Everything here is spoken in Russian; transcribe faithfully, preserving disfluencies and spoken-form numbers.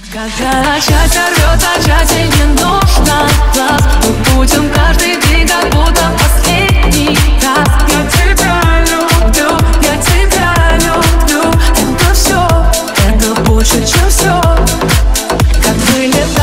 Когда счастье рвет, а счастье не нужно глаз. Мы будем каждый день, как будто последний раз. Я тебя люблю, я тебя люблю. Это все, это больше, чем все. Как вылет